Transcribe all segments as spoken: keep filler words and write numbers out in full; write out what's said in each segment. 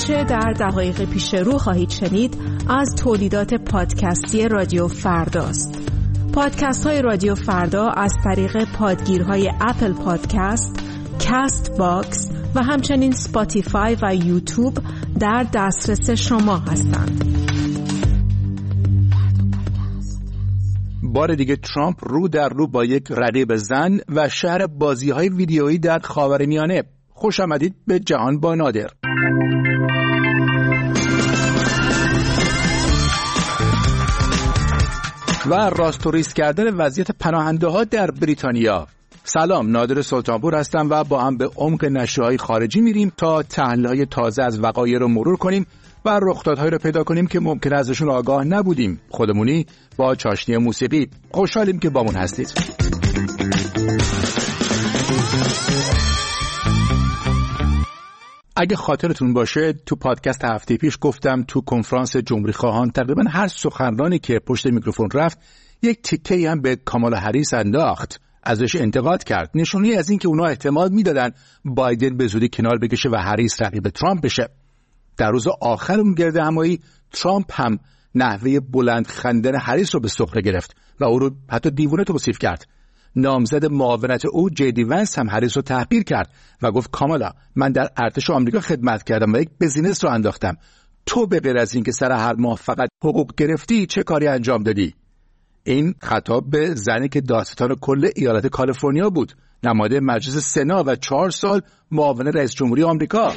آنچه در دقایق پیش رو خواهید شنید از تولیدات پادکستی رادیو فرداست. پادکست های رادیو فردا از طریق پادگیرهای اپل پادکست، کست باکس و همچنین سپاتیفای و یوتیوب در دسترس شما هستند. بار دیگه ترامپ رو در رو با یک رقیب زن و شهر بازی‌های ویدیویی در خاورمیانه. خوش آمدید به جهان با نادر. و راست و ریست کردن وضعیت پناهنده ها در بریتانیا. سلام، نادر سلطانپور هستم و با هم به عمق نشریه‌های خارجی میریم تا تحلیل‌های تازه از وقایع رو مرور کنیم و رخدادهایی رو پیدا کنیم که ممکن ازشون آگاه نبودیم. خودمونی با چاشنی موسیقی. خوشحالیم که بامون هستید. اگه خاطرتون باشه تو پادکست هفته پیش گفتم تو کنفرانس جمهوری خواهان تقریبا هر سخنرانی که پشت میکروفون رفت یک تیکه‌ای هم به کامالا هریس انداخت، ازش انتقاد کرد، نشونی از این که اونا احتمال میدادن بایدن به زودی کنار بکشه و هریس رقیب ترامپ بشه. در روز آخر اون گرد همایی ترامپ هم نحوه بلند خندن هریس رو به سخره گرفت و او رو حتی دیوونه توصیف کرد. نامزد معاونت او جدی ونس هم هریس رو تحقیر کرد و گفت کامالا، من در ارتش آمریکا خدمت کردم و یک بزینس رو انداختم. تو به غیر از این که سر هر ماه فقط حقوق گرفتی چه کاری انجام دادی؟ این خطاب به زنی که داستان کل ایالت کالیفرنیا بود، نماینده مجلس سنا و چهار سال معاون رئیس جمهوری آمریکا.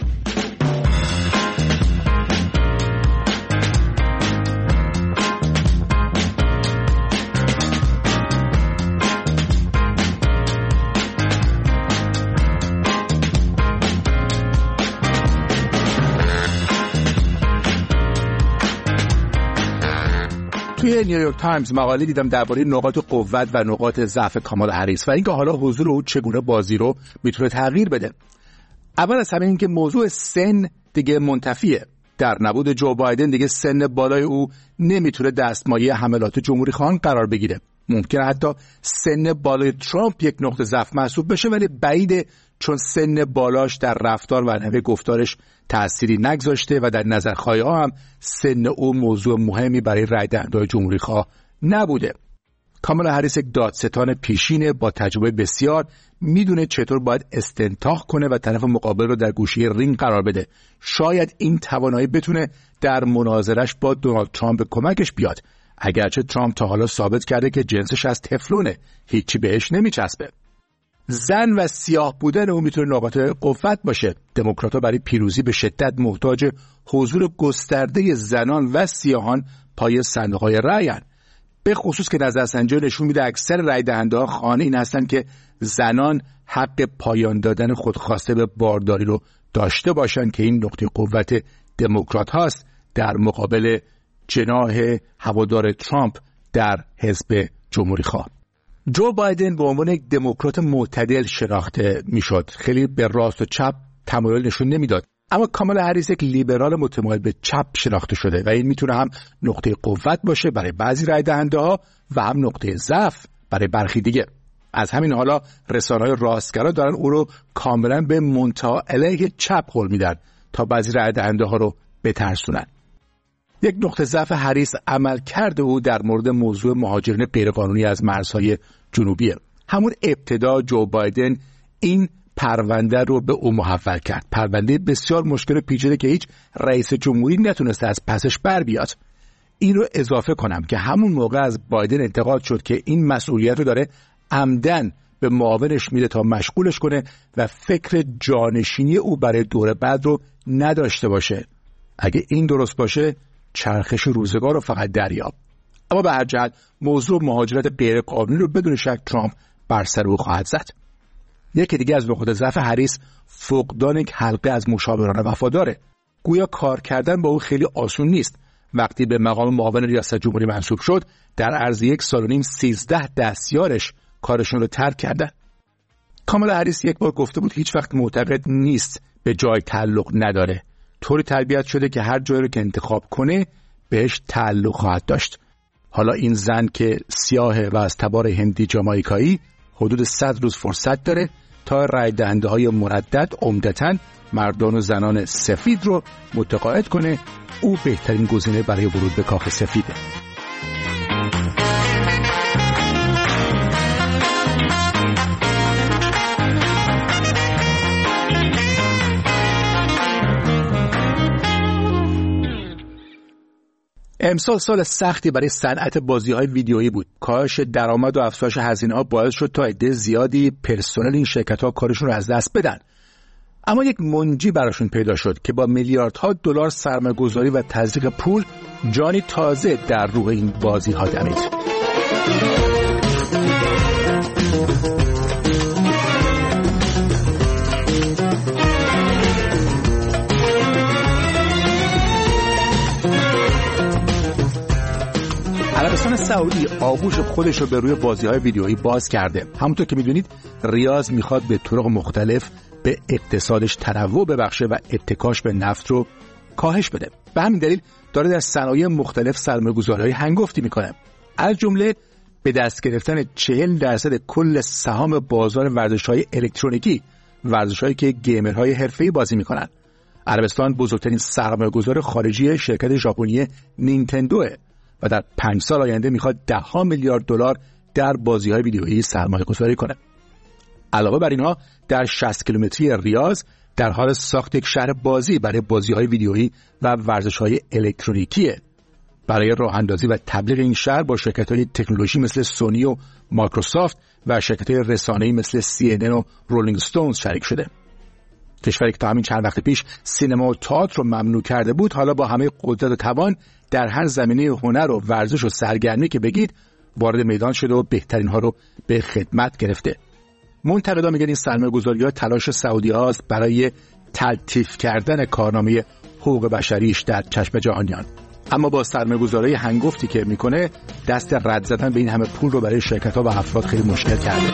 توی نیویورک تایمز مقاله دیدم درباره نقاط قوت و نقاط ضعف کامالا هریس و اینکه حالا حضور او چگونه بازی رو میتونه تغییر بده. اول از همه این که موضوع سن دیگه منتفیه. در نبود جو بایدن دیگه سن بالای او نمیتونه دستمایه حملات جمهوری خواهان قرار بگیره. ممکنه حتی سن بالای ترامپ یک نقطه ضعف محسوب بشه، ولی بعیده، چون سن بالاش در رفتار و نحوه گفتارش تأثیری نگذاشته و در نظرخواهی ها هم سن او موضوع مهمی برای رای دهندگان جمهوری خواه نبوده. کامالا هریس یک دادستان پیشینه با تجربه بسیار، میدونه چطور باید استنتاق کنه و طرف مقابل رو در گوشه رینگ قرار بده. شاید این توانایی بتونه در مناظرش با دونالد ترامپ کمکش بیاد، اگرچه ترامپ تا حالا ثابت کرده که جنسش از تفلونه، هیچی بهش نمیچسبه. زن و سیاه بودن او میتونه نقاط قوت باشه. دموکرات‌ها برای پیروزی به شدت محتاج حضور گسترده زنان و سیاهان پای صندوق‌های رأی‌اند. به خصوص که نظرسنجی نشون میده اکثر رای دهنده‌ها خواهان این هستن که زنان حق پایان دادن خودخواسته به بارداری رو داشته باشن که این نقطه قوت دموکرات هاست در مقابل جناح هوادار ترامپ در حزب جمهوری خواه. جو بایدن به عنوان یک دموکرات معتدل شناخته میشد، خیلی به راست و چپ تمایل نشون نمیداد. اما کامالا هریس یک لیبرال متمایل به چپ شناخته شده و این میتونه هم نقطه قوت باشه برای بعضی رای دهنده ها و هم نقطه ضعف برای برخی دیگه. از همین حالا رسانه‌های راستگرا دارن او رو کاملا به منتها علیه چپ قول میدن تا بعضی رای دهنده ها رو بترسونن. یک نقطه ضعف هریس عمل کرده او در مورد موضوع مهاجرین غیرقانونی از مرزهای جنوبیه. همون ابتدا جو بایدن این پرونده رو به او محول کرد. پرونده بسیار مشکل و پیچیده که هیچ رئیس جمهوری نتونسته از پسش بر بیاد. این رو اضافه کنم که همون موقع از بایدن انتقاد شد که این مسئولیت رو داره عمدن به معاونش میده تا مشغولش کنه و فکر جانشینی او برای دور بعد رو نداشته باشه. اگه این درست باشه چرخش روزگار رو فقط دریاب. اما به هر جهت موضوع مهاجرت غیر قانونی رو بدون شک ترامپ بر سر او خواهد زد. یکی دیگه از نقاط ضعف هریس فقدان یک حلقه از مشاوران وفاداره. گویا کار کردن با او خیلی آسون نیست. وقتی به مقام معاون ریاست جمهوری منصوب شد در عرض یک سال و نیم سیزده دستیارش کارشون رو ترک کردن. کامالا هریس یک بار گفته بود هیچ وقت معتقد نیست به جای تعلق نداره. طوری تربیت شده که هر جایی رو که انتخاب کنه بهش تعلق خواهد داشت. حالا این زن که سیاهه و از تبار هندی جامائیکایی حدود صد روز فرصت داره تا رای دهنده های مردد عمدتاً مردان و زنان سفید رو متقاعد کنه او بهترین گزینه برای ورود به کاخ سفیده. امسال سال سختی برای صنعت بازی‌های ویدیویی بود. کاهش درآمد و افزایش هزینه‌ها باعث شد تا عده زیادی پرسنل این شرکت‌ها کارشون رو از دست بدن. اما یک منجی براشون پیدا شد که با میلیاردها دلار سرمایه‌گذاری و تزریق پول جانی تازه در روح این بازی‌ها دمید. عربستان سعودی آغوش خودش رو به روی بازی‌های ویدیویی باز کرده. همونطور که می‌دونید ریاض می‌خواد به طرق مختلف به اقتصادش تنوع ببخشه و اتکاش به نفت رو کاهش بده. به همین دلیل داره در صنایع مختلف سرمایه‌گذاری‌های هنگفتی می‌کنه. از جمله به دست گرفتن چهل درصد کل سهام بازار ورزش‌های الکترونیکی، ورزش‌هایی که گیمرهای حرفه‌ای بازی می‌کنن. عربستان بزرگترین سرمایه‌گذار خارجی شرکت ژاپنی نینتندوه و در پنج سال آینده میخواد ده ها میلیارد دلار در بازی‌های ویدیویی سرمایه گذاری کنه. علاوه بر اینها در شصت کیلومتری ریاض در حال ساخت یک شهر بازی برای بازی‌های ویدیویی و ورزش‌های الکترونیکیه. برای راه اندازی و تبلیغ این شهر با شرکت‌های تکنولوژی مثل سونی و مایکروسافت و شرکت‌های رسانه‌ای مثل سی ان ان و رولینگ استونز شریک شده. کشوری که تا همین چند وقت پیش سینما و تئاتر رو ممنوع کرده بود، حالا با همه قدرت و توان در هر زمینه هنر و ورزش و سرگرمی که بگید وارد میدان شده و بهترین ها رو به خدمت گرفته. منتقدا میگن این سرمایه‌گذاری‌ها تلاش سعودی‌هاست برای تلطیف کردن کارنامه حقوق بشریش در چشم جهانیان. اما با سرمایه‌گذاری هنگفتی که میکنه دست رد زدن به این همه پول رو برای شرکت‌ها و افراد خیلی مشکل کرده.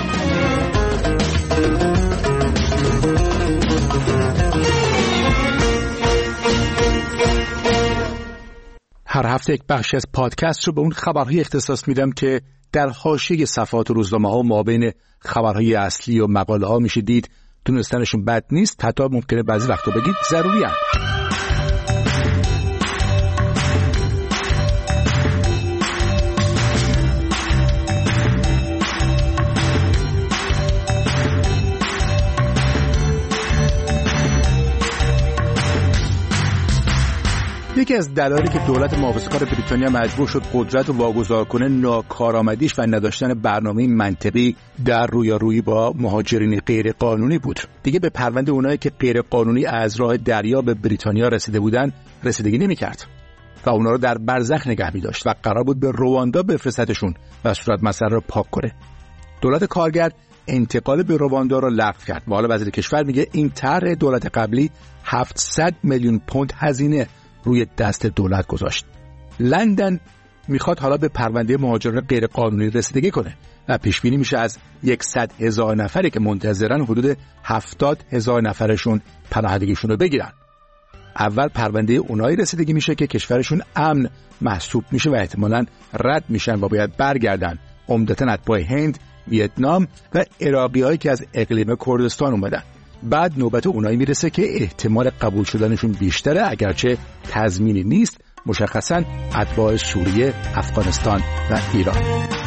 هر هفته یک بخش از پادکست رو به اون خبرهای اختصاص میدم که در حاشیه صفحات روزنامه‌ها و مابین خبرهای اصلی و مقاله‌ها میشه دید دونستنشون بد نیست، حتی ممکنه بعضی وقتا بگید ضروری هست. یکی از دلایلی که دولت محافظه‌کار بریتانیا مجبور شد قدرت رو واگذار کنه ناکارآمدیش و نداشتن برنامه منطقی در رویارویی با مهاجرین غیر قانونی بود. دیگه به پرونده اونایی که غیر قانونی از راه دریا به بریتانیا رسیده بودن رسیدگی نمی‌کرد و اونا رو در برزخ نگه می‌داشت و قرار بود به رواندا بفرستشون و صورت مسئله رو پاک کنه. دولت کارگر انتقال به رواندا رو لغو کرد و حالا وزیر کشور میگه این طرح دولت قبلی هفتصد میلیون پوند هزینه روی دست دولت گذاشت. لندن میخواد حالا به پرونده مهاجران غیر قانونی رسیدگی کنه و پیش بینی میشه از صد هزار نفری که منتظرن حدود هفتاد هزار نفرشون پناهندگیشون رو بگیرن. اول پرونده اونایی رسیدگی میشه که کشورشون امن محسوب میشه و احتمالاً رد میشن و باید برگردن، عمدتاً اتباع هند، ویتنام و عراقیایی که از اقلیم کردستان اومدن. بعد نوبت اونایی میرسه که احتمال قبول شدنشون بیشتره، اگرچه تضمینی نیست، مشخصاً اتباع سوریه، افغانستان و ایران.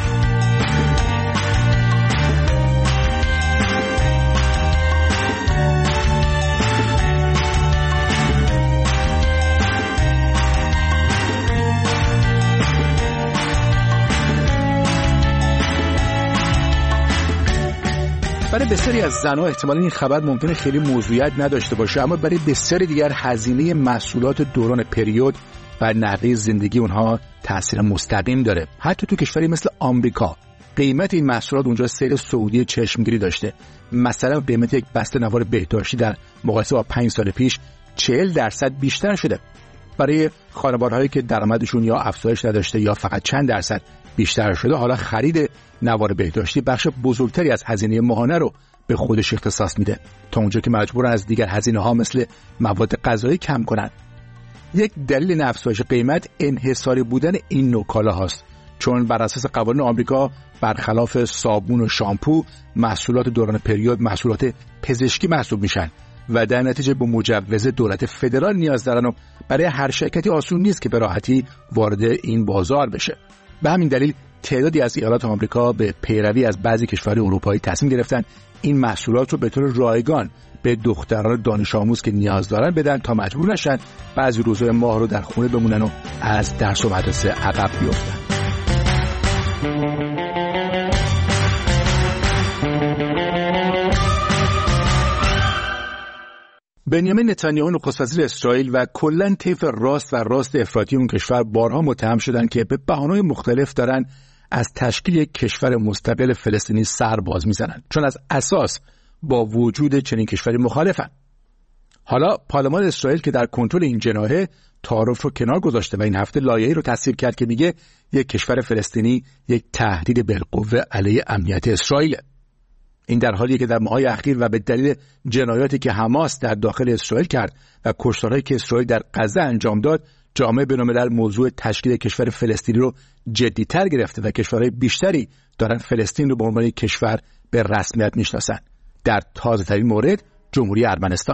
برای بسیاری از زنها احتمالاً این خبر ممکنه خیلی موضوعیت نداشته باشه، اما برای بسیاری دیگر هزینه محصولات دوران پریود و نحوه زندگی اونها تأثیر مستقیم داره. حتی تو کشوری مثل آمریکا قیمت این محصولات اونجا سیر سعودی چشمگیری داشته. مثلا قیمت یک بسته نوار بهداشتی در مقایسه با پنج سال پیش چهل درصد بیشتر شده. برای خانوارهایی که درآمدشون یا افزایش نداشته یا فقط چند درصد بیشتر شده، حالا خرید نوار بهداشتی بخش بزرگتری از هزینه ماهانه رو به خودش اختصاص میده، تا اونجا که مجبورن از دیگر هزینه ها مثل مواد غذایی کم کنن. یک دلیل افزایش قیمت انحصاری بودن این نوع کالاهاست، چون بر اساس قوانین آمریکا برخلاف صابون و شامپو محصولات دوران پریود محصولات پزشکی محسوب میشن و در نتیجه به مجوز دولت فدرال نیاز دارن و برای هر شرکتی آسون نیست که به راحتی وارد این بازار بشه. به همین دلیل تعدادی از ایالات آمریکا به پیروی از بعضی کشورهای اروپایی تصمیم گرفتن این محصولات رو به طور رایگان به دختران دانش آموز که نیاز دارن بدن تا مجبور نشن بعضی روزهای ماه رو در خونه بمونن و از درس و مدرسه عقب بیفتن. بنیامین نتانیاهو نخست وزیر اسرائیل و کلاً طیف راست و راست افراطی اون کشور بارها متهم شدن که به بهانه‌های مختلف دارن از تشکیل یک کشور مستقل فلسطینی سر باز میزنن، چون از اساس با وجود چنین کشوری مخالفن. حالا پارلمان اسرائیل که در کنترل این جناحه تعارف رو کنار گذاشته و این هفته لایحه‌ای رو تصویب کرد که میگه یک کشور فلسطینی یک تهدید بالقوه علیه امنیت اسرائیل. این در حالیه که در ماه‌های اخیر و به دلیل جنایاتی که حماس در داخل اسرائیل کرد و کشتارهایی که اسرائیل در غزه انجام داد، جامعه بین‌الملل موضوع تشکیل کشور فلسطینی رو جدی‌تر گرفته و کشورهای بیشتری دارن فلسطین رو به عنوان کشور به رسمیت میشناسن. در تازه‌ترین مورد جمهوری ارمنستان.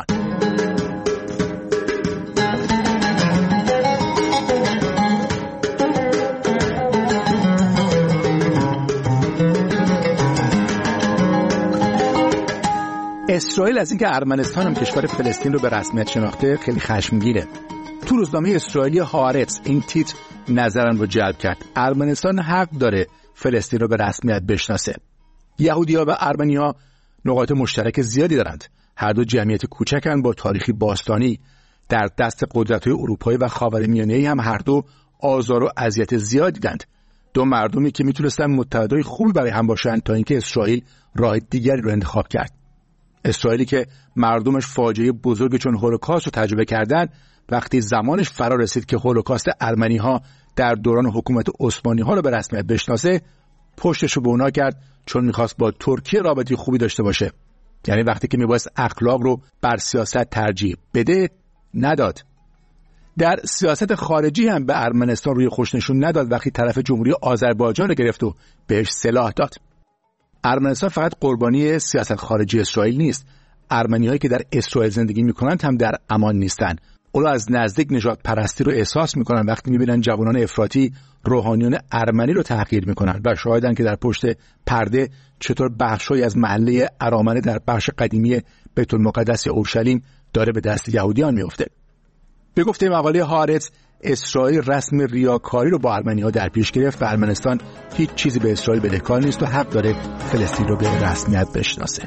اسرائیل از اینکه ارمنستان هم کشور فلسطین رو به رسمیت شناخته خیلی خشمگینه. تو روزنامه اسرائیلی هارتز این تیتر نظرم رو جلب کرد: ارمنستان حق داره فلسطین رو به رسمیت بشناسه. یهودی‌ها و ارمنی‌ها نقاط مشترک زیادی دارند. هر دو جمعیت کوچکن با تاریخی باستانی. در دست قدرت‌های اروپایی و خاورمیانه‌ای هم هر دو آزار و اذیت زیادی دیدند. دو مردمی که میتونستن متحدای خوبی برای هم باشن تا اینکه اسرائیل راه دیگری رو انتخاب کرد. اسرائیلی که مردمش فاجعه بزرگ چون هولوکاست رو تجربه کردن، وقتی زمانش فرا رسید که هولوکاست ارمنی‌ها در دوران حکومت عثمانی‌ها رو به رسمیت بشناسه، پشتش رو به اونا کرد چون می‌خواست با ترکیه رابطه خوبی داشته باشه. یعنی وقتی که می‌بایست اخلاق رو بر سیاست ترجیح بده، نداد. در سیاست خارجی هم به ارمنستان روی خوش نشون نداد وقتی طرف جمهوری آذربایجان رو گرفت و بهش سلاح داد. ارمنستان فقط قربانی سیاست خارجی اسرائیل نیست. ارمنی‌هایی که در اسرائیل زندگی می‌کنند هم در امان نیستن. اونا از نزدیک نژاد پرستی رو احساس می‌کنن وقتی می‌بینن جوانان افراطی روحانیون ارمنی رو تحقیر می‌کنن و شاهدن که در پشت پرده چطور بخشی از محله ارامنه در بخش قدیمی بیت المقدس اورشلیم داره به دست یهودیان میفته. به گفته مقاله هارتز، اسرائیل رسم ریاکاری رو با ارمنی‌ها در پیش گرفت و ارمنستان هیچ چیزی به اسرائیل بدهکار نیست و حق داره فلسطین رو به رسمیت بشناسه.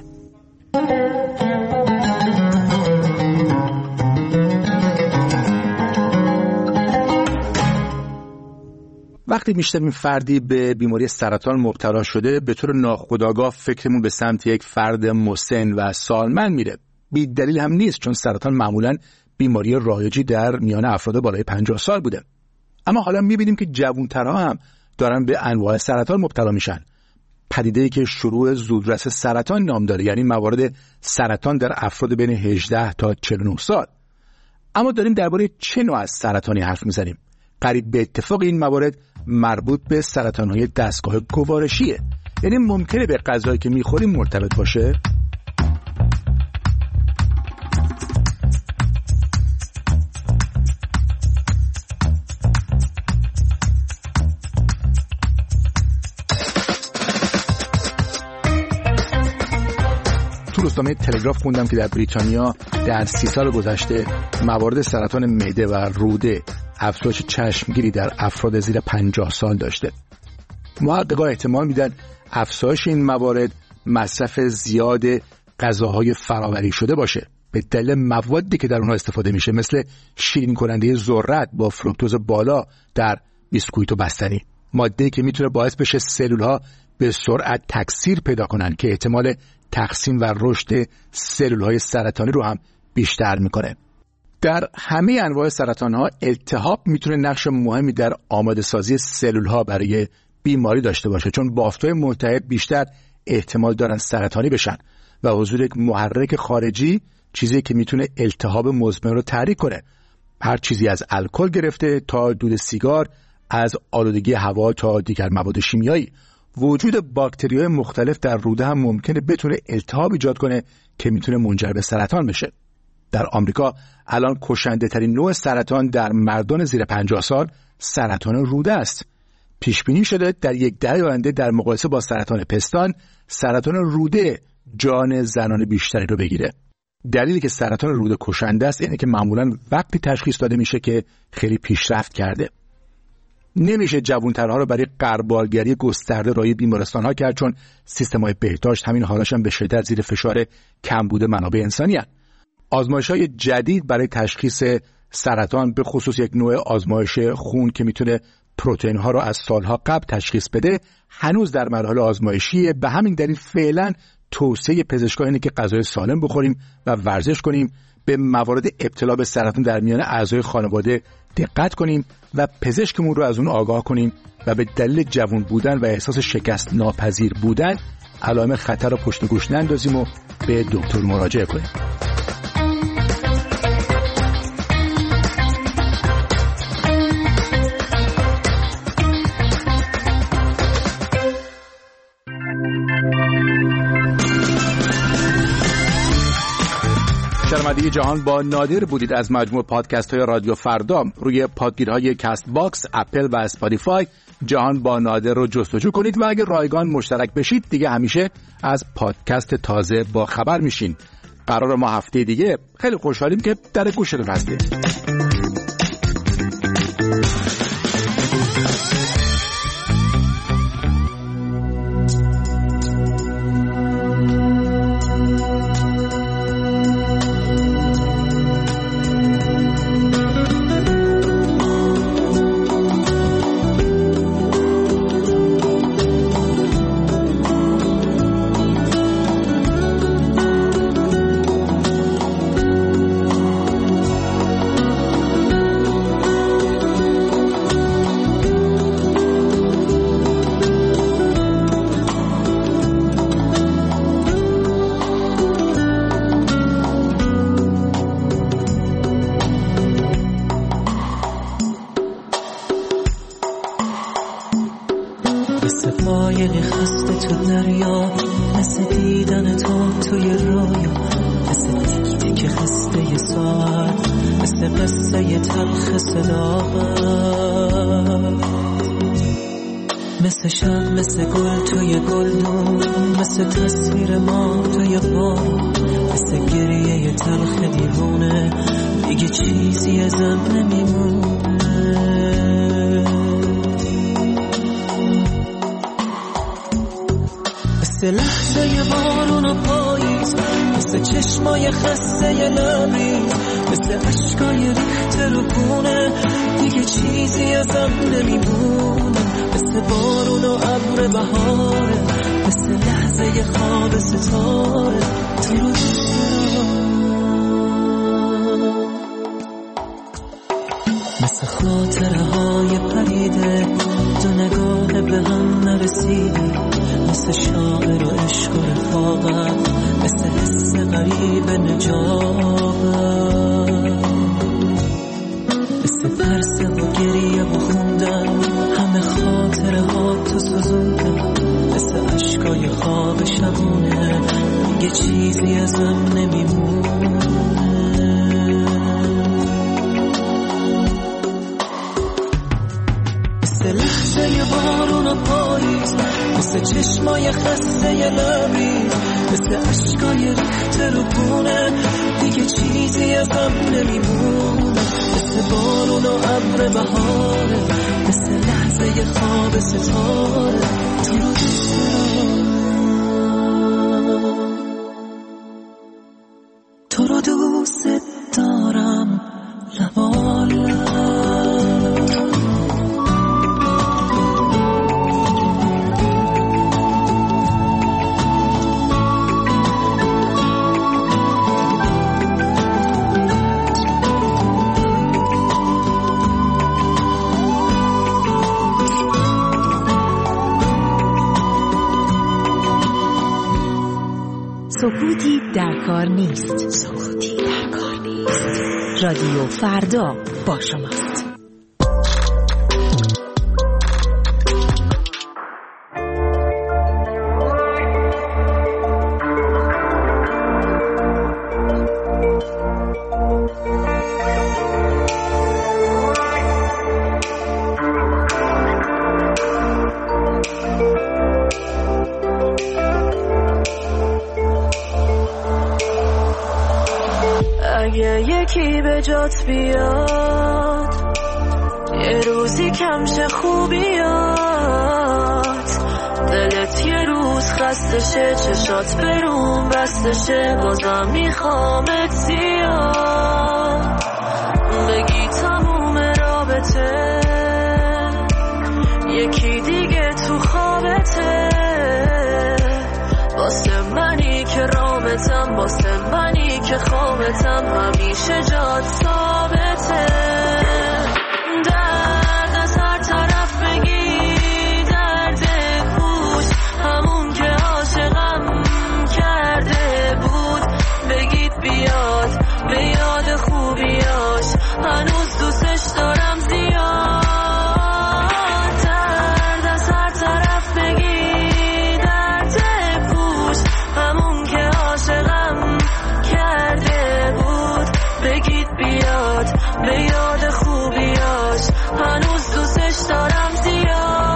وقتی میشنویم فردی به بیماری سرطان مبتلا شده، به طور ناخودآگاه فکرمون به سمت یک فرد مسن و سالمند میره. بی دلیل هم نیست، چون سرطان معمولاً بیماری رایجی در میان افراد بالای پنجاه سال بوده. اما حالا میبینیم که جوانترها هم دارن به انواع سرطان مبتلا میشن. پدیده‌ای که شروع زودرس سرطان نام داره، یعنی موارد سرطان در افراد بین هجده تا چهل و نه سال. اما داریم درباره چه نوع از سرطانی حرف میزنیم؟ قریب به اتفاق این موارد مربوط به سرطان‌های دستگاه گوارشیه. یعنی ممکنه به غذایی که میخوریم مرتبط باشه. تو روزنامه تلگراف خوندم که در بریتانیا در سی سال گذشته موارد سرطان معده و روده افزایش چشمگیری در افراد زیر پنجاه سال داشته. محققان احتمال میدن افزایش این موارد مصرف زیاد غذاهای فرآوری شده باشه، به دلیل موادی که در اونها استفاده میشه، مثل شیرین کننده ذرت با فرکتوز بالا در بیسکویت و بستنی، ماده‌ای که میتونه باعث بشه سلول‌ها به سرعت تکثیر پیدا کنن که احتمال تقسیم و رشد سلول‌های سرطانی رو هم بیشتر میکنه. در همه انواع سرطان‌ها التهاب میتونه نقش مهمی در آماده سازی سلول‌ها برای بیماری داشته باشه، چون بافت‌های ملتهب بیشتر احتمال دارن سرطانی بشن و حضور یک محرک خارجی چیزی که میتونه التهاب مزمن رو تحریک کنه. هر چیزی از الکل گرفته تا دود سیگار، از آلودگی هوا تا دیگر مواد شیمیایی. وجود باکتری‌های مختلف در روده هم ممکنه بتونه التهاب ایجاد کنه که میتونه منجر به سرطان بشه. در آمریکا الان کشنده ترین نوع سرطان در مردان زیر پنجاه سال سرطان روده است. پیش بینی شده در یک دهه آینده در مقایسه با سرطان پستان، سرطان روده جان زنان بیشتری رو بگیره. دلیلی که سرطان روده کشنده است اینه که معمولاً وقتی تشخیص داده میشه که خیلی پیشرفت کرده. نمیشه جوانترها رو برای غربالگری گسترده رای بیمارستان‌ها کرد، چون سیستم‌های بهداشت همین حالاشون به شدت زیر فشار کمبود منابع انسانی هستند. آزمایش‌های جدید برای تشخیص سرطان، به خصوص یک نوع آزمایش خون که میتونه پروتئین‌ها رو از سالها قبل تشخیص بده، هنوز در مرحله آزمایشیه. به همین دلیل فعلاً توصیه پزشکان اینه که غذای سالم بخوریم و ورزش کنیم، به موارد ابتلا به سرطان در میان اعضای خانواده دقت کنیم و پزشکمون رو از اون آگاه کنیم و به دلیل جوان بودن و احساس شکست ناپذیر بودن علائم خطر رو پشت گوش نندازیم و به دکتر مراجعه کنیم. شنونده جهان با نادر بودید از مجموع پادکست های رادیو فردا. روی پادگیرهای کست باکس، اپل و اسپاتیفای جهان با نادر رو جستجو کنید و اگر رایگان مشترک بشید دیگه همیشه از پادکست تازه با خبر میشین. قرار ما هفته دیگه خیلی خوشحالیم که در گوشتون هستید. مثل شب، مثل گل توی گلدون، مثل تصویر ما توی بارون، مثل گریه تلخ دیوونه، دیگه چیزی ازم نمیمونه. مثل لحظه بارون و پاییز، مثل چشمای خسته لبریز، مثل عشقای ریخته رو خونه، دیگه چیزی ازم نمیمونه. مثل بارون و ابر بهاره، مثل لحظه خواب ستاره، تو رو دوست دارم. مثل خاطره های پریده، دو نگاه به هم نرسیده، مثل شاعر و عشق و رفاقت، مثل حس غریب نجابت، مثل ترس و گریه و خوندن، همه خاطره ها تو سوزوندن، مثل عشقای خواب شبونه، دیگه چیزی ازم نمیمونه. مثل لحظه بارون و پاییز، مثل چشمای خسته لبریز، مثل عشقای ریخته رو خونه، دیگه چیزی ازم نمیمونه. مثل بارون و ابر بهاره، مثل لحظه خواب ستاره، تو رو دوست دارم، تو رو دوست دارم لبالب. سکوتی در کار نیست. سکوتی در کار نیست. رادیو فردا با شماست. یکی به جات بیاد، یه روزی کمشه خوبیات، دلت یه روز خستشه، چشات برون بستشه، بازم میخوامت زیاد، بگی تموم رابطه یکی دیگه تو خوابته، واسه منی که رامتم، واسه منی که خوابتم، همیشه جات ثابته. درد از هر طرف بگی، درد گوش همون که عاشقم کرده بود، بگید بیاد به یاد خوبیاش، هنوز دوستش دارم زیاد. درد از هر طرف بگی، درد گوش همون که عاشقم کرده بود، بگید بیاد به یاد خوبیاش، هنوز دوستش دارم زیاد.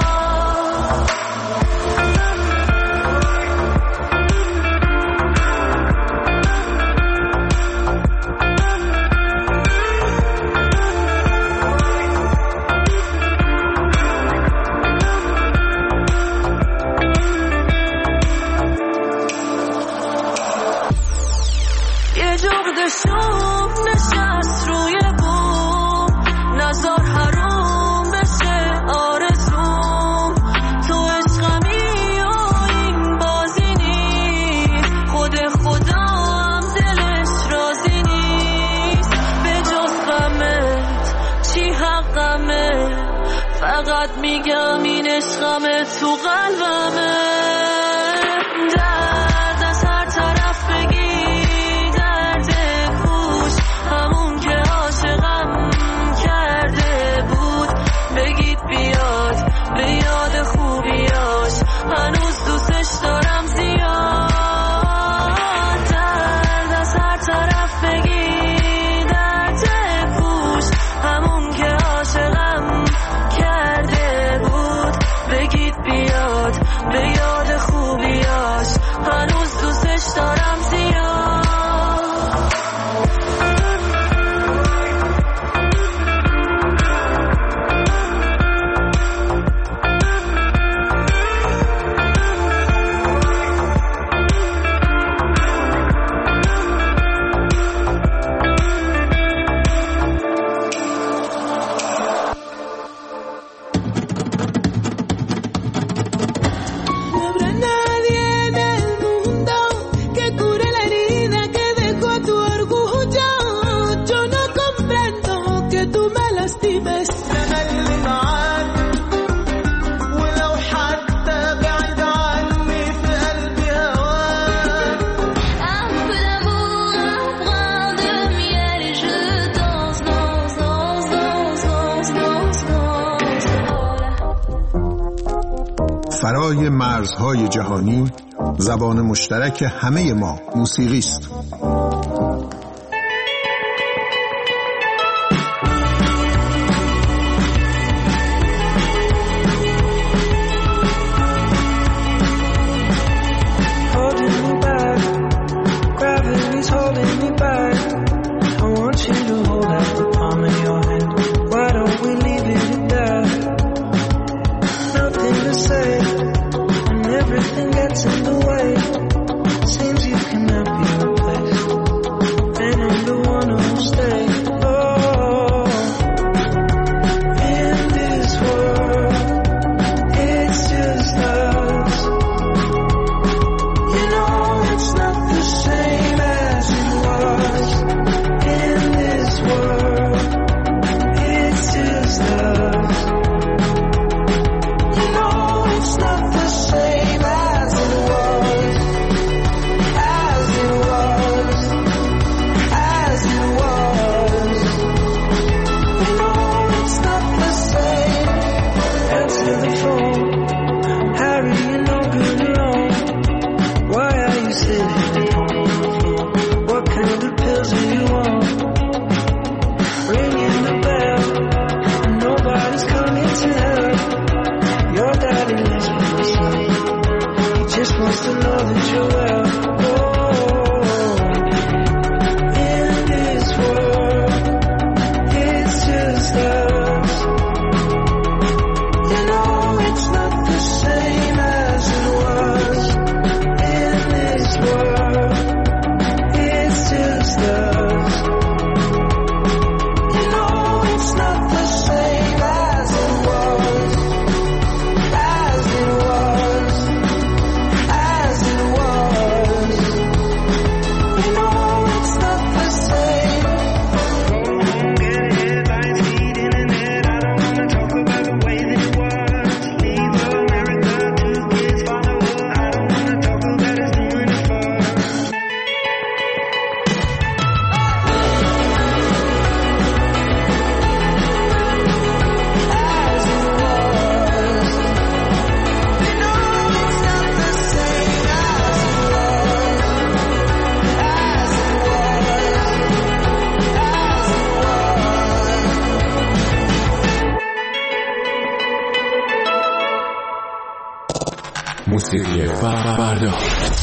یه جغد شوم نشست روی بوم، نزار حروم بشه آرزوم، تو عشقمی و این بازی نیست، خود خودم دلش راضی نیست، به جز غمت چی حقمه، فقط میگم این عشقمه تو قلبمه. درد از هر طرف بگی، درد گوش همون که عاشقم کرده بود، بگید بیاد به یاد خوبیاش، هنوز دوستش دارم زیاد. درد از هر طرف بگی، درد گوش همون که عاشقم کرده بود، بگید بیاد به یاد خوبیاش، هنوز دوستش دارم زیاد. فرای مرزهای جهانی، زبان مشترک همه ما موسیقی است. In this world موسیقی فردا.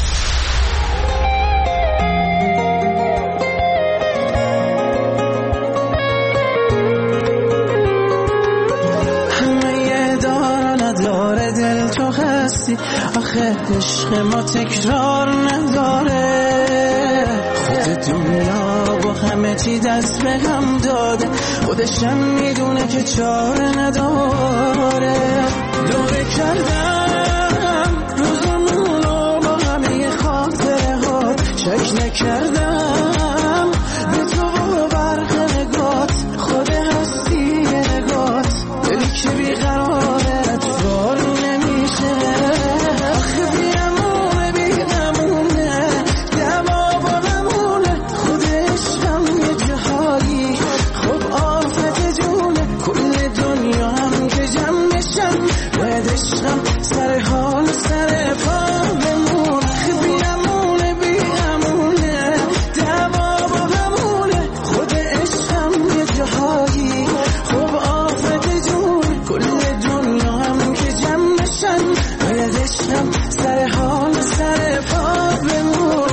همه دار نداره دل تو هستی، آخه عشق ما تکرار نداره. خود دنیا با همه چی دست به هم داده، خودشم میدونه که چاره نداره. دوره کردم روزمونو با همه خاطره ها، شک نکردم به تو و برق نگات، خود هستی نگات، دلی که بیقراره اتفار نمیشه. آخه بیمونه بیمونه دما با نمونه، خود عشقم یه جهایی خب آفت جونه. کل دنیا هم که جمع نشم باید عشقم سر حال سر پا بمونه. آخه بیمونه بیمونه دما با نمونه، خود عشقم یه جهایی خب آفت جونه. کل دنیا هم که جمع نشم باید عشقم سر حال سر پا بمونه.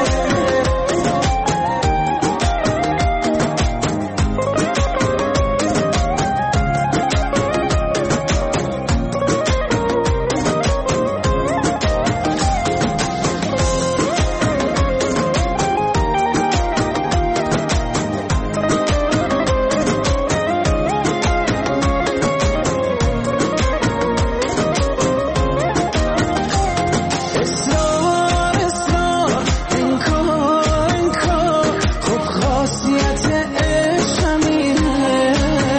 اصرار اصرار انکار انکار، خب خاصیت عشق همینه.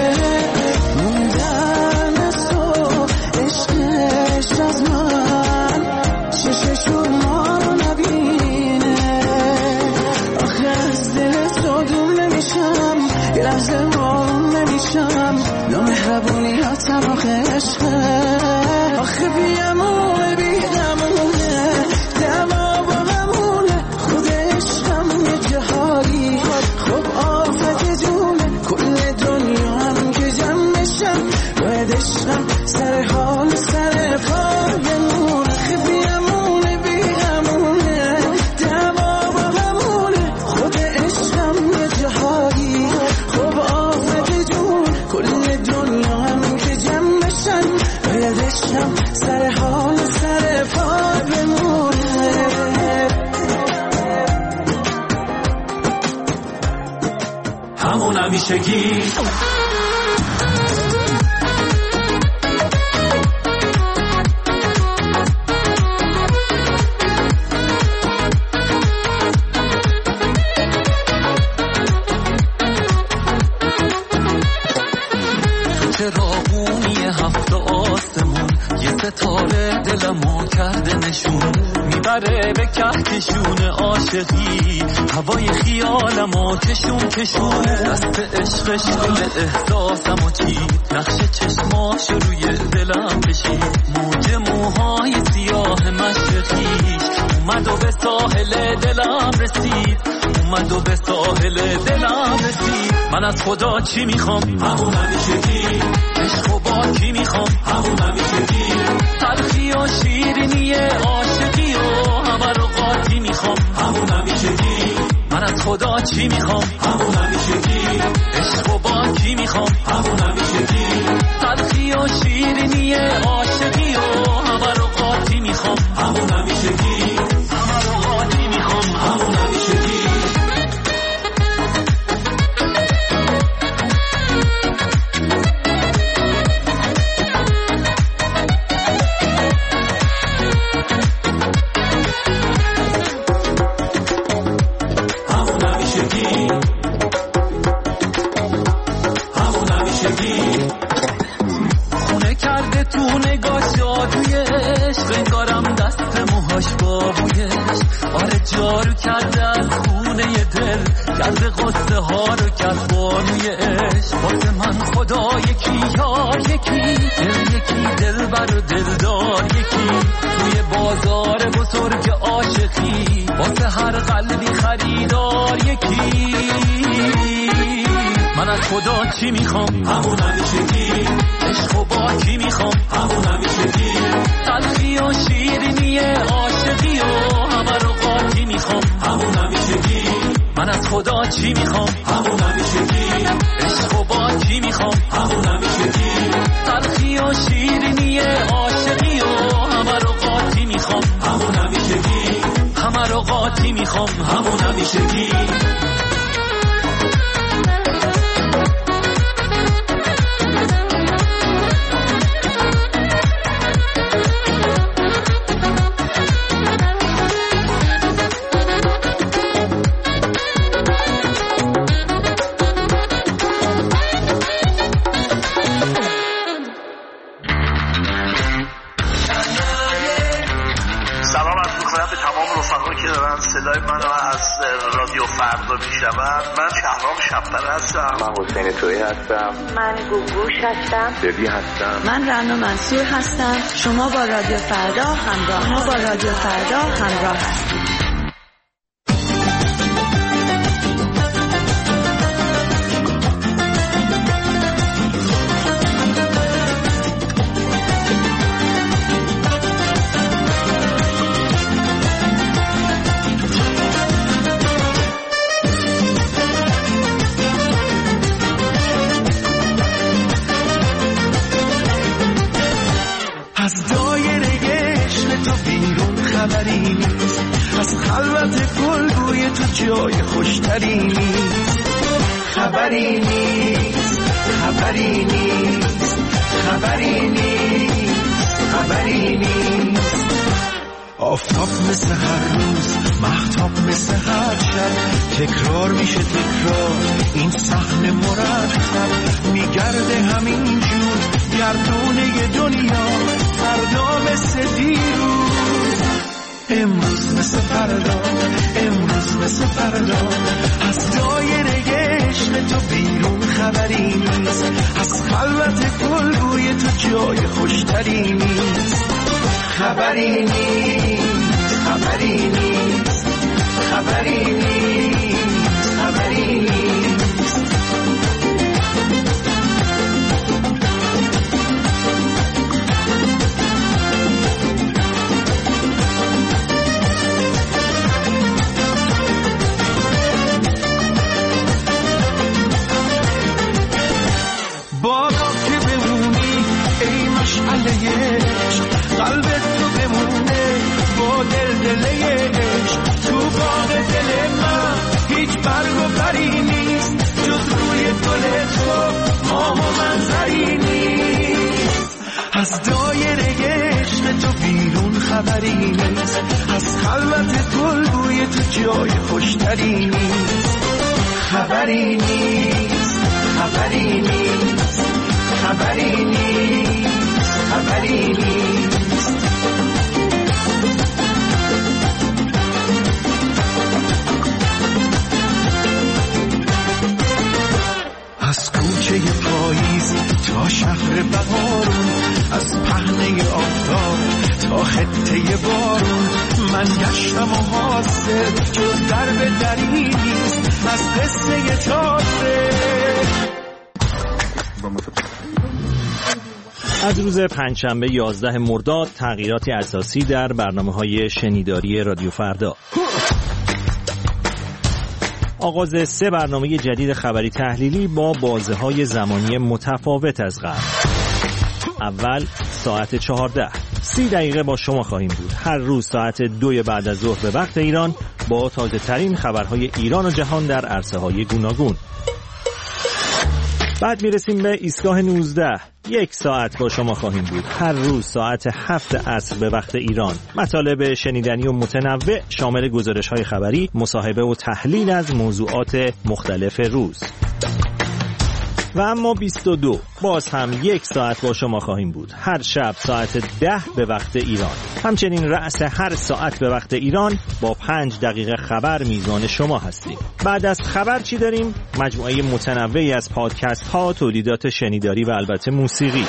موندن از تو عشقش از من چششون ما رو نبینه. آخه از دل تو دور نمیشم، یه لحظه آروم نمیشم، نامهربونیاتم آخه عشقه. آخه بیمونه بیمونه دما با همونه، خود عشقم یه جهایی خب آفت جونه. کل دنیا هم که جمع نشم باید عشقم سر حال سر پا بمونه. آخه بیمونه بیمونه دما با همونه، خود عشقم یه جهایی خب آفت جونه. کل دنیا هم که جمع نشم باید عشقم سر حال سر پا بمونه. همون همیشگی چراغونی هفت آسمون یه ستاره دلمو کرده نشون، میبره به کهکشون عاشقی هوای خیالمو کشون کشون. دست عشقش گل احساسمو چید، نقش چشماش روی دلم کشید. موج موهای سیاه مشرقیش اومد و به ساحل دلم رسید، اومد و به ساحل دلم رسید. من از خدا چی میخوام؟ همون همیشگی. عشق و با کی میخوام؟ همون همیشگی. تلخی و شیرینی عاشقی و همه رو قاطی میخوام. همون همیشگی. من از خدا چی میخوام؟ همون همیشگی. عشق و با کی میخوام؟ همون همیشگی. تلخی و شیرینی عاشقی و همه رو قاطی میخوام. همون همیشگی. همه رو قاطی میخوام. همون همیشگی. خونه کرده تو نگاه جادوی عشق، انگارم دست موهاش بابویش. آره جارو کرده از خونه دل، کرده قصه ها رو کرد بانوی عشق. واسه من خدا یکی یار یکی، دل یکی دل بر و دلدار یکی. توی بازار بزرگ عاشقی واسه هر قلبی خریدار یکی. من از خدا چی میخوام؟ همون همیشگی. عشق و با کی میخوام؟ همون همیشگی. تلخی و شیری خدا چی میخوام همون همیشگی، عشق و با کی میخوام همون همیشگی، تلخی و شیرینی عاشقی و همه رو قاطی میخوام همون همیشگی، همه رو قاطی میخوام همون همیشگی. صدای منو از رادیو فردا میشنوند. من شهرام شب‌پره هستم. من حسین تویی هستم. من گوگوش هستم. ببی هستم. من رنا منصور هستم. شما با رادیو فردا همراه ما با رادیو فردا همراه هستید. جای خوشتری نیست، خبری نیست، خبری نیست، خبری نیست، خبری نیست. آفتاب مثل هر روز، مهتاب مثل هر شب، تکرار میشه تکرار این صحنه مرتب، میگرده همین جور گردونه دنیا، فردا مثل دیروز، امروز مثل فردا، امروز مثل فردا. از دایره عشق تو بیرون خبری نیست، از خلوت گلگوی تو جای خوشتری نیست، خبری نیست، خبری نیست، خبری نیست، خبری نیست. قلبت تو بمونه با دل دله عشق، تو باغ دل من هیچ برگ و بری نیست، جز روی گل تو ماه و منظری نیست. از دایره عشق تو بیرون خبری نیست، از خلوت گلگوی تو جای خوشتری نیست، خبری نیست، خبری نیست، خبری نیست، خبری نیست. از کوچه پاییز تا شهر بهارون، از پهنه آفتاب تا خطه بارون، من گشتم و حاصل جز درب دری نیست، از قصه تازه. از روز پنجشنبه یازده مرداد تغییراتی اساسی در برنامه‌های شنیداری رادیو فردا. آغاز سه برنامه جدید خبری تحلیلی با بازه‌های زمانی متفاوت از قبل. اول ساعت چهارده، سی دقیقه با شما خواهیم بود. هر روز ساعت دوی بعد از ظهر به وقت ایران با تازه ترین خبرهای ایران و جهان در عرصه‌های گوناگون. بعد میرسیم به ایستگاه نوزده، یک ساعت با شما خواهیم بود. هر روز ساعت هفت عصر به وقت ایران. مطالب شنیدنی و متنوع شامل گزارش‌های خبری، مصاحبه و تحلیل از موضوعات مختلف روز. و اما بیست و دو، باز هم یک ساعت با شما خواهیم بود. هر شب ساعت ده به وقت ایران. همچنین رأس هر ساعت به وقت ایران با پنج دقیقه خبر میزان شما هستیم. بعد از خبر چی داریم؟ مجموعه متنوعی از پادکست ها، تولیدات شنیداری و البته موسیقی.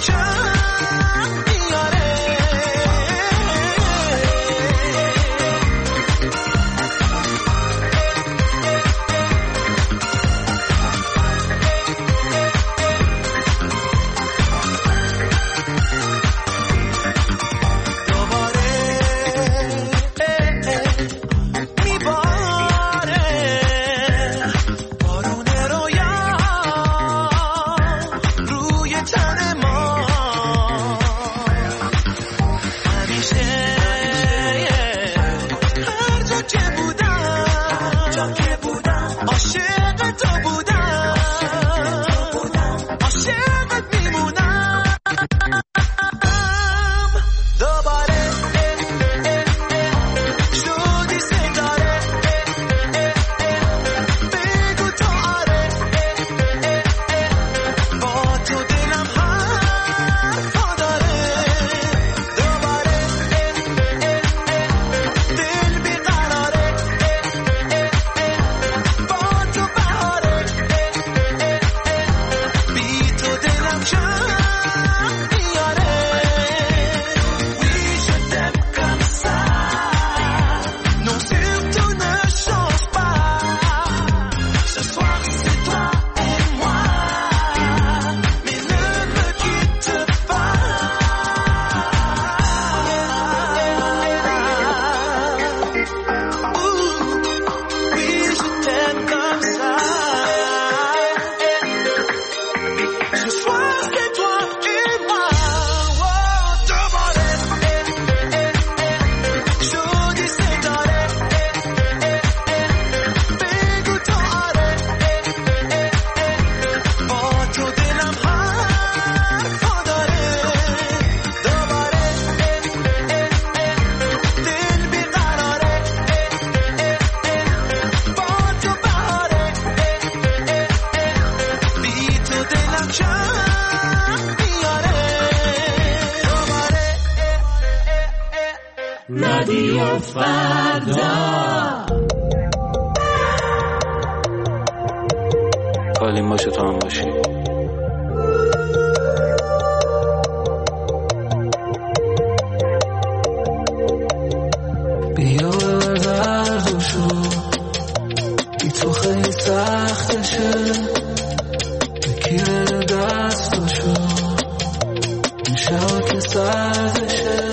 رادیو فردا. حالیم باشه تو هم باشی. بیا بردار شو بی تو خیلی سختشه، یکی بده دستشو این شب که سردشه،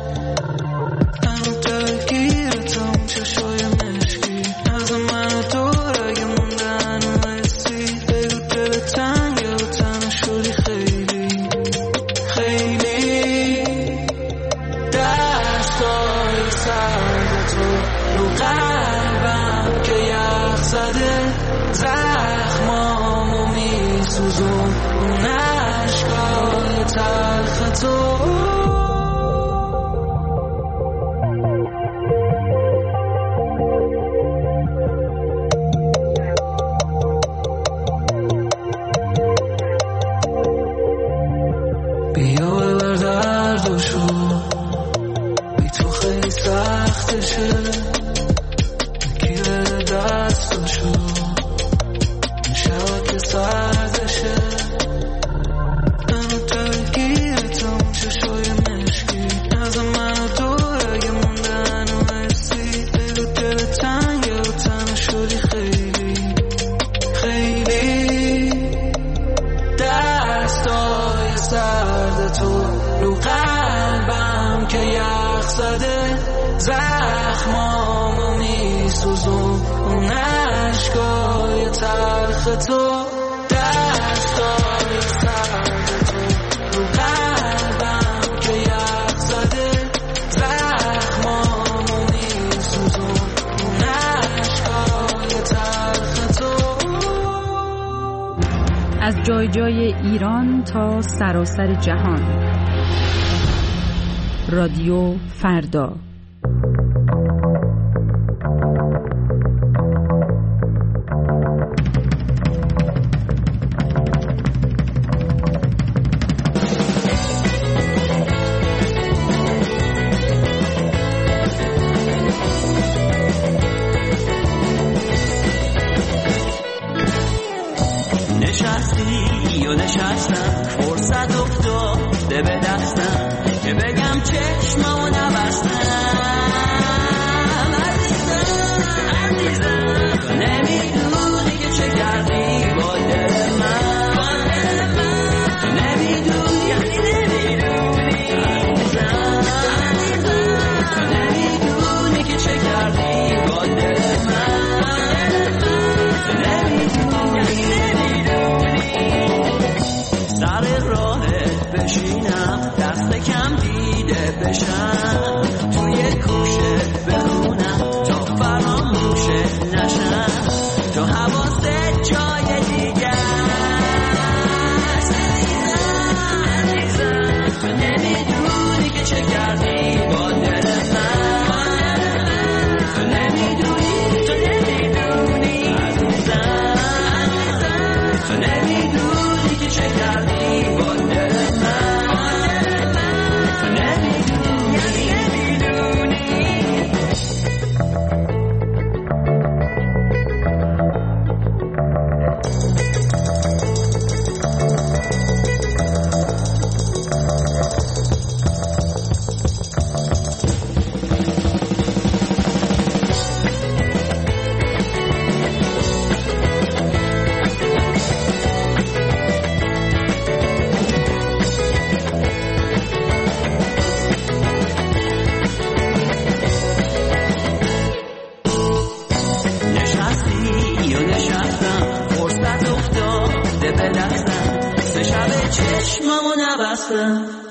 زخمامو میسوزون اون عشقای تلخ تو. بیا ببر دردشو بی تو خیلی سختشه، یکی بده دستشو سازشه، منو درگیرتم چشای مشکی از منو دور اگه موندن و مرسی، بگو دل تنگه و تنها شدی خیلی خیلی، دستای سرد تو رو قلبم که یخ زده، زخمامو میسوزون اون عشقای تلخ تو. از جای جای ایران تا سراسر جهان، رادیو فردا. نشستی یا نشستم فرصت افتاد افتاده به دستم که بگم چشمامو نبستم. عزیزم عزیزم تو نمیدونی که چه کردی با دل من، با دل من تو نمیدونی یعنی نمیدونی. عزیزم عزیزم تو نمیدونی که چه کردی با دل من، تو نمیدونی یعنی نمیدونی. سر راهت بشینم دست کم دیده بشم، توی کوشه بخونم تا فراموشه نشم، تو حواست جای دیگه است. عزیزم عزیزم تو نمیدونی که چه کردی با دل من، تو نمیدونی تو نمیدونی. عزیزم عزیزم تو نمیدونی که چه کردی با دل من، تو نمیدونی نمیدونی. نشستی یا نشستم فرصت افتاده به دستم، سه شب چشمامو نبستم.